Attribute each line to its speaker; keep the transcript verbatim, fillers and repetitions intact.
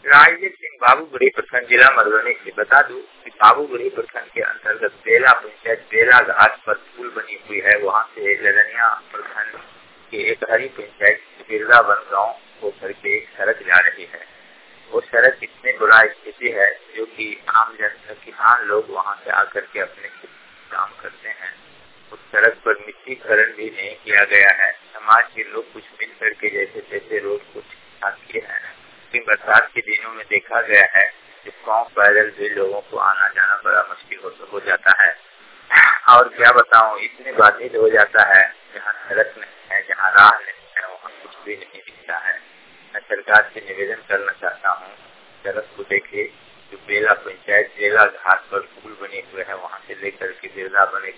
Speaker 1: राजदीप सिंह, बाबूगढ़ी प्रखंड, जिला मधुबनी से। बता दूं कि बाबूगढ़ी प्रखंड के अंतर्गत बेला पंचायत बेला घाट पर पुल बनी हुई है। वहां से लदनिया प्रखंड के एक हरी पंचायत बिरलावन गाँव होकर के एक सड़क जा रही है। वो सड़क इतनी बुरा स्थिति है जो कि आम जनता किसान लोग वहां से आकर के अपने काम करते हैं। उस सड़क पर मिट्टीकरण भी नहीं किया गया है। समाज के लोग कुछ मिल करके जैसे तैसे रोड को ठीक किए हैं, लेकिन बरसात के दिनों में देखा गया है कि गाँव पैदल भी लोगों को आना जाना बड़ा मुश्किल हो, हो जाता है। और क्या बताऊं, इतने बाधित हो जाता है, जहाँ सड़क नहीं है, जहाँ राह नहीं है, वहाँ कुछ भी नहीं दिखता है। मैं सरकार से निवेदन करना चाहता हूँ, सड़क को देखिए। जो बेला पंचायत बेला घाट पर पुल बने हुए हैं, वहाँ से लेकर के बिरला बने